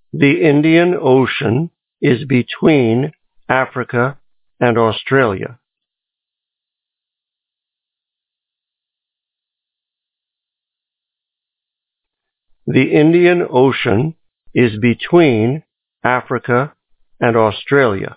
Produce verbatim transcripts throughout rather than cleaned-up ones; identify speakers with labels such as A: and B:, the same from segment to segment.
A: The Indian Ocean is between Africa and Australia. The Indian Ocean is between Africa and Australia.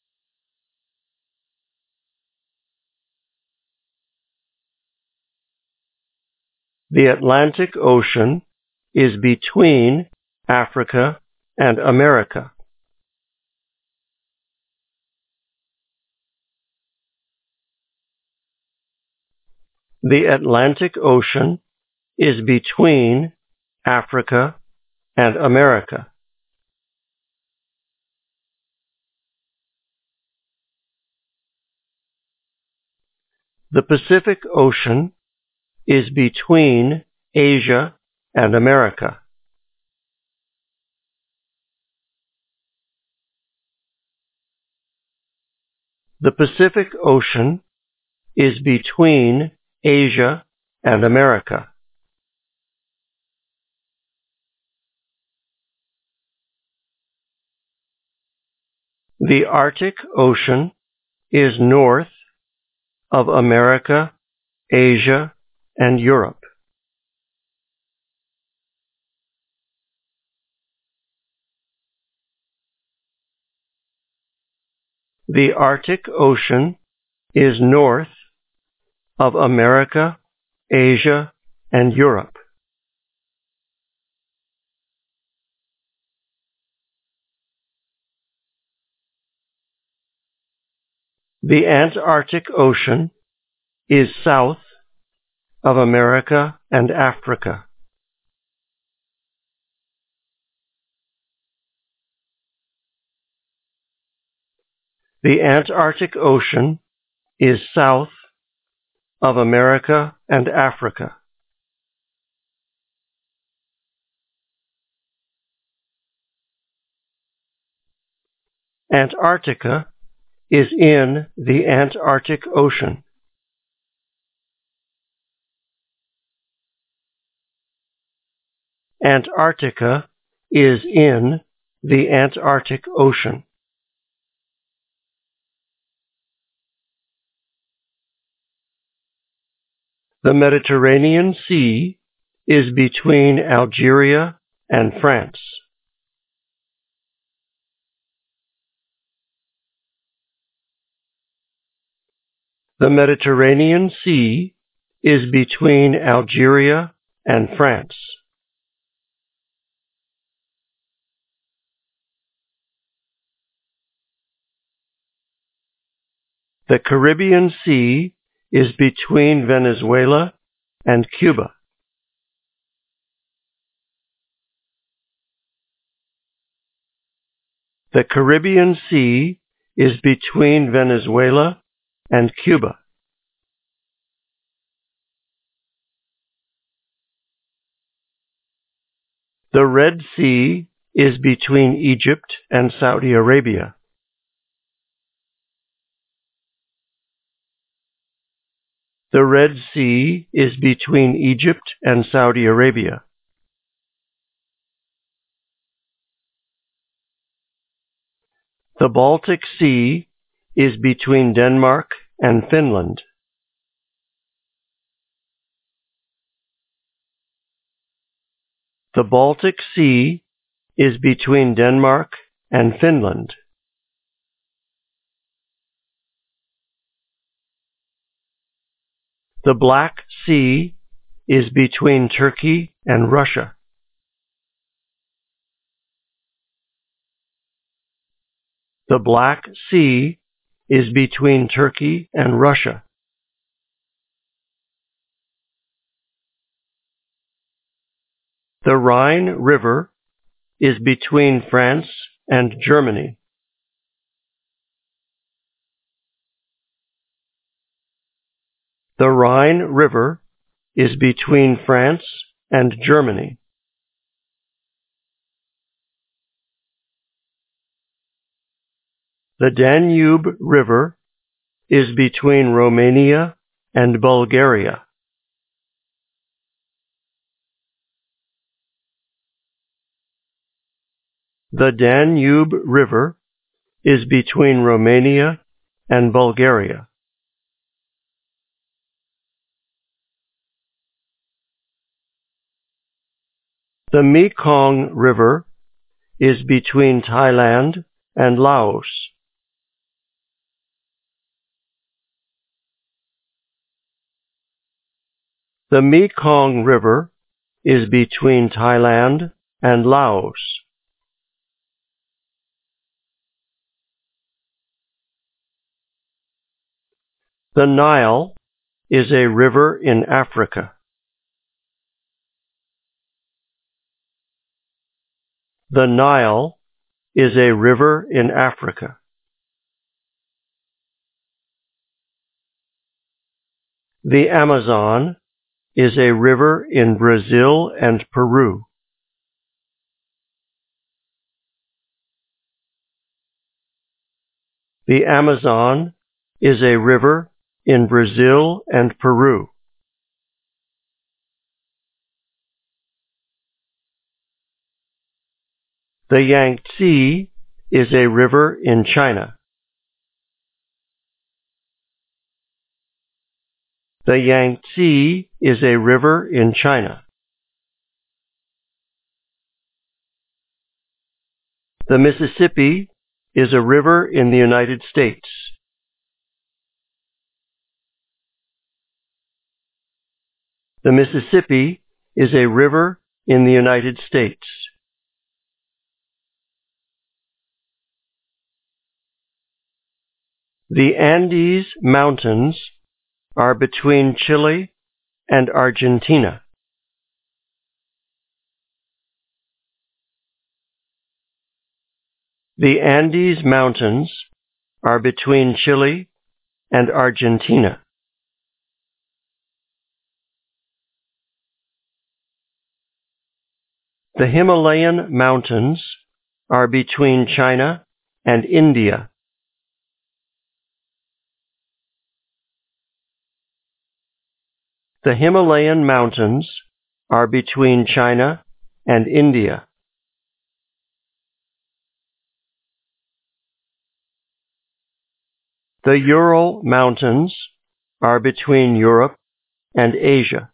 A: The Atlantic Ocean is between Africa and America. The Atlantic Ocean is between Africa and America. The Pacific Ocean is between Asia and America. The Pacific Ocean is between Asia and America. The Arctic Ocean is north of America, Asia, and Europe. The Arctic Ocean is north of America, Asia, and Europe. The Antarctic Ocean is south of America and Africa. The Antarctic Ocean is south of America and Africa. Antarctica is in the Antarctic Ocean. Antarctica is in the Antarctic Ocean. The Mediterranean Sea is between Algeria and France. The Mediterranean Sea is between Algeria and France. The Caribbean Sea is between Venezuela and Cuba. The Caribbean Sea is between Venezuela and Cuba. The Red Sea is between Egypt and Saudi Arabia. The Red Sea is between Egypt and Saudi Arabia. The Baltic Sea is between Denmark and Finland. The Baltic Sea is between Denmark and Finland. The Black Sea is between Turkey and Russia. The Black Sea is between Turkey and Russia. The Rhine River is between France and Germany. The Rhine River is between France and Germany. The Danube River is between Romania and Bulgaria. The Danube River is between Romania and Bulgaria. The Mekong River is between Thailand and Laos. The Mekong River is between Thailand and Laos. The Nile is a river in Africa. The Nile is a river in Africa. The Amazon is a river in Brazil and Peru. The Amazon is a river in Brazil and Peru. The Yangtze is a river in China. The Yangtze is a river in China. The Mississippi is a river in the United States. The Mississippi is a river in the United States. The Andes Mountains are between Chile and Argentina. The Andes Mountains are between Chile and Argentina. The Himalayan Mountains are between China and India. The Himalayan Mountains are between China and India. The Ural Mountains are between Europe and Asia.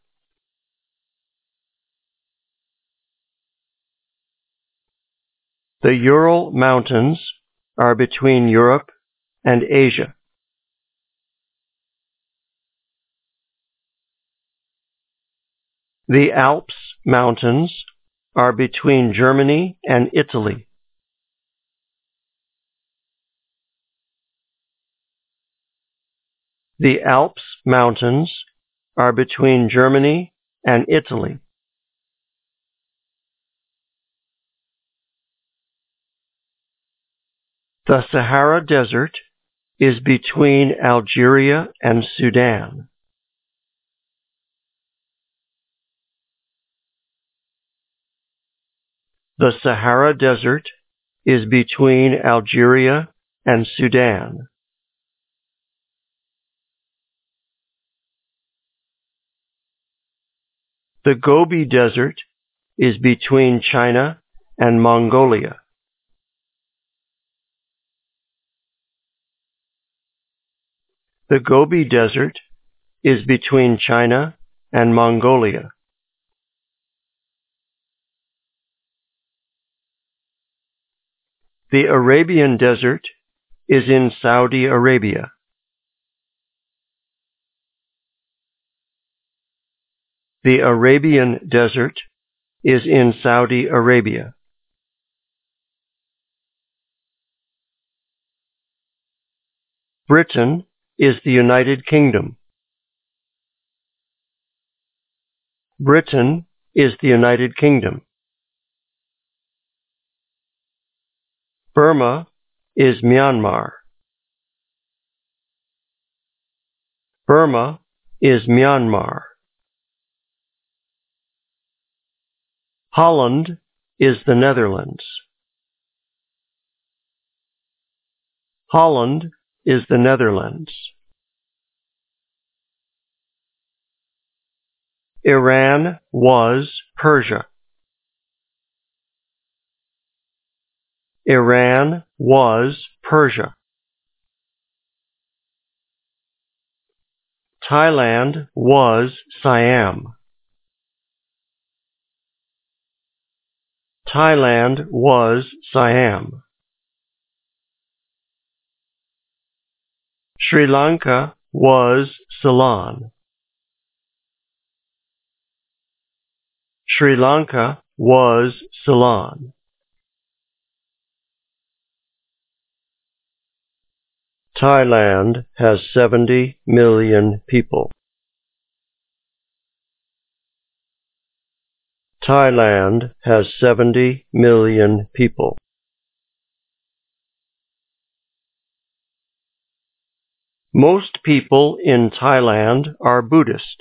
A: The Ural Mountains are between Europe and Asia. The Alps Mountains are between Germany and Italy. The Alps Mountains are between Germany and Italy. The Sahara Desert is between Algeria and Sudan. The Sahara Desert is between Algeria and Sudan. The Gobi Desert is between China and Mongolia. The Gobi Desert is between China and Mongolia. The Arabian Desert is in Saudi Arabia. The Arabian Desert is in Saudi Arabia. Britain is the United Kingdom. Britain is the United Kingdom. Burma is Myanmar. Burma is Myanmar. Holland is the Netherlands. Holland is the Netherlands. Iran was Persia. Iran was Persia. Thailand was Siam. Thailand was Siam. Sri Lanka was Ceylon. Sri Lanka was Ceylon. Thailand has seventy million people. Thailand has seventy million people. Most people in Thailand are Buddhist.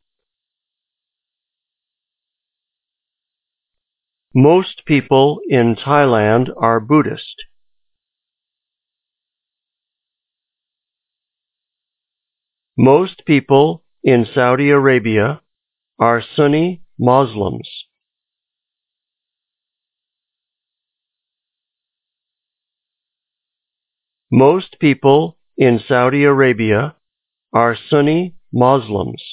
A: Most people in Thailand are Buddhist. Most people in Saudi Arabia are Sunni Muslims. Most people in Saudi Arabia are Sunni Muslims.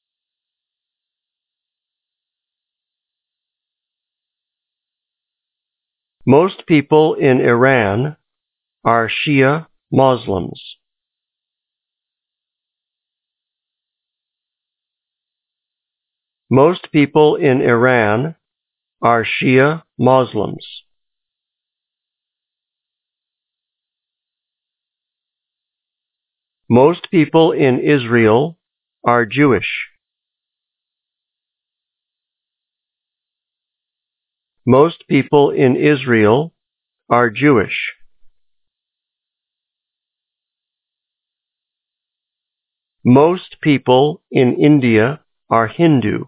A: Most people in Iran are Shia Muslims. Most people in Iran are Shia Muslims. Most people in Israel are Jewish. Most people in Israel are Jewish. Most people in India are Hindu.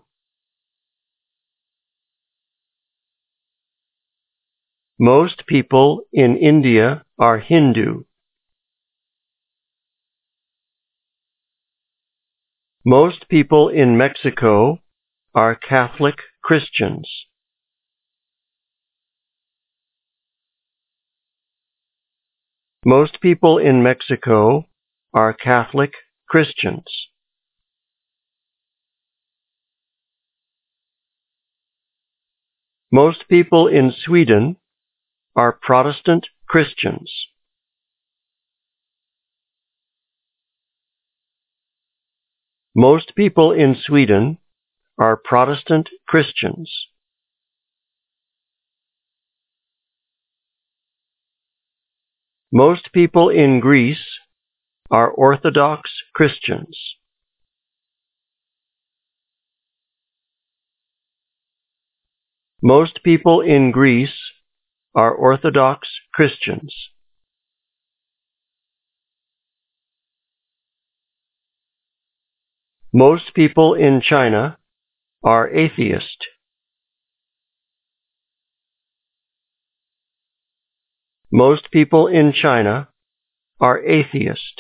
A: Most people in India are Hindu. Most people in Mexico are Catholic Christians. Most people in Mexico are Catholic Christians. Most people in Sweden are Protestant Christians. Most people in Sweden are Protestant Christians. Most people in Greece are Orthodox Christians. Most people in Greece are Orthodox Christians. Most people in China are atheist. Most people in China are atheist.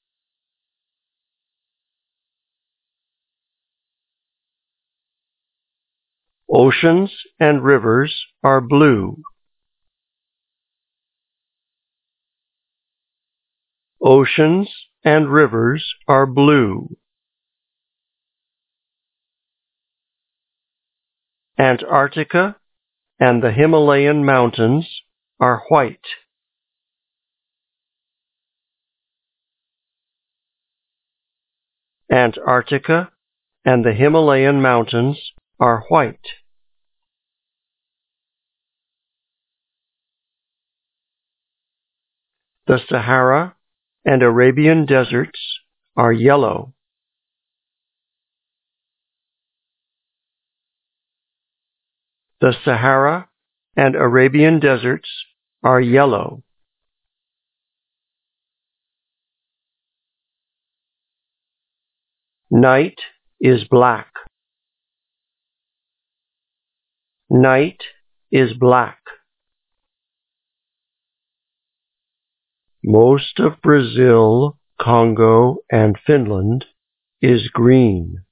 A: Oceans and rivers are blue. Oceans and rivers are blue. Antarctica and the Himalayan mountains are white. Antarctica and the Himalayan mountains are white. The Sahara and Arabian deserts are yellow. The Sahara and Arabian deserts are yellow. Night is black. Night is black. Most of Brazil, Congo, and Finland is green.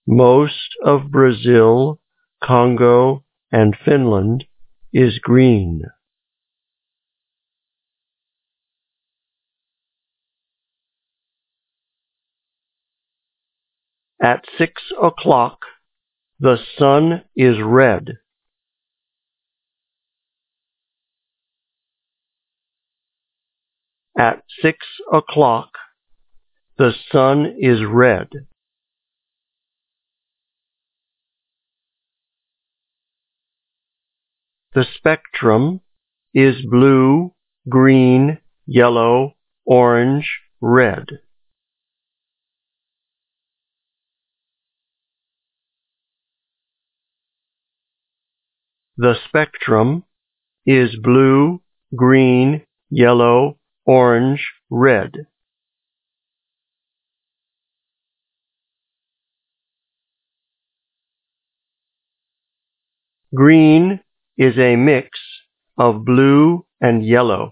A: Most of Brazil, Congo, and Finland is green. At six o'clock, the sun is red. At six o'clock, the sun is red. The spectrum is blue, green, yellow, orange, red. The spectrum is blue, green, yellow, orange, red. Green is a mix of blue and yellow.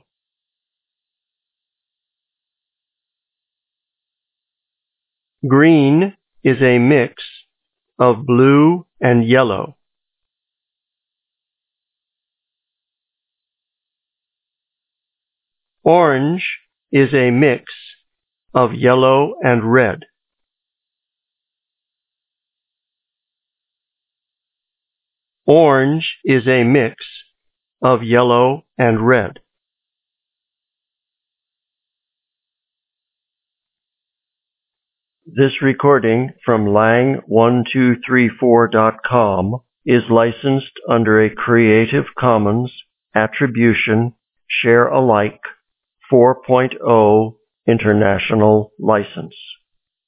A: Green is a mix of blue and yellow. Orange is a mix of yellow and red. Orange is a mix of yellow and red. This recording from lang one two three four dot com is licensed under a Creative Commons Attribution Share Alike four point oh International License.